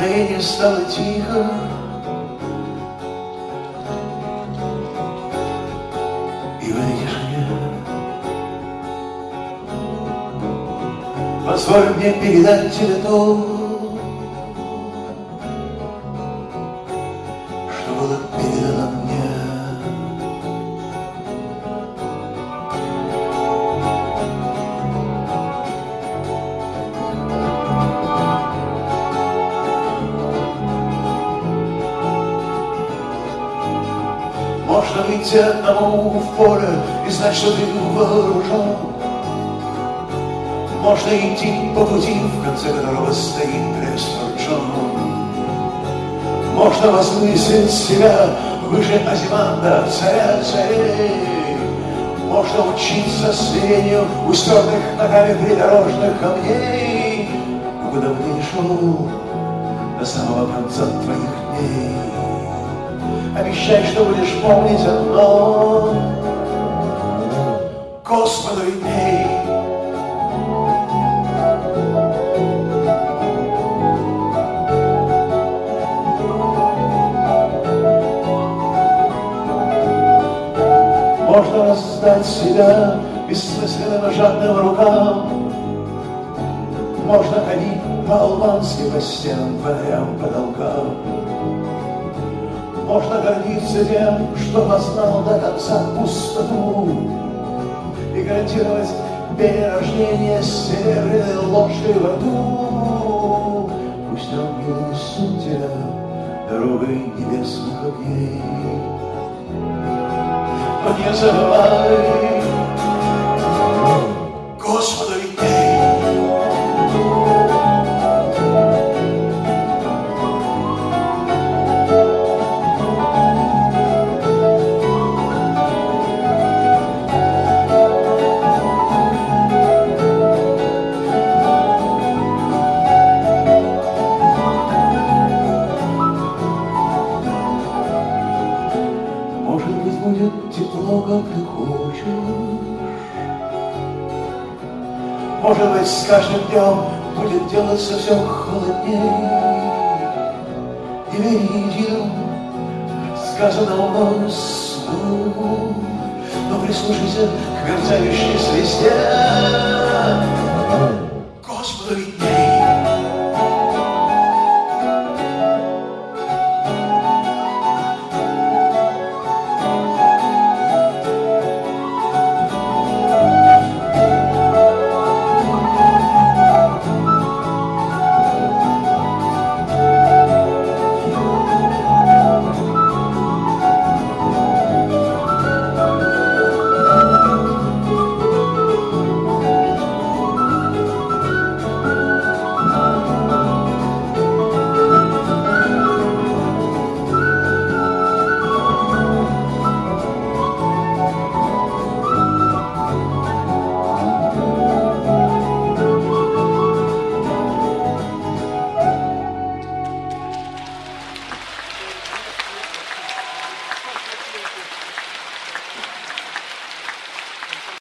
мгновение стало тихо. И в этой тишине позволь мне передать тебе то, что было передано мне. Можно выйти одному в поле и знать, что ты вооружен. Можно идти по пути, в конце которого стоит крест Форджон. Можно возвысить себя выше Азиманда, царя царей. Можно учиться сведению у стертых ногами придорожных камней. Но куда бы ты ни шел, до самого конца твоих дней, обещай, что будешь помнить одно: Господу видней. Можно раздать себя бессмысленным жадным рукам. Можно ходить по-албански по стенам, фонарям, потолкам. Можно гордиться тем, что познал до конца пустоту, и гарантировать перерождение с серебряной ложкой во рту. Пусть ангелы несут тебя дорогой небесных огней, но не забывай, Господу видней. Будет тепло, как ты хочешь. Может быть, с каждым днем будет делаться все холодней. Не вери единому сказанному мною слову, но прислушайся к мерцающей звезде.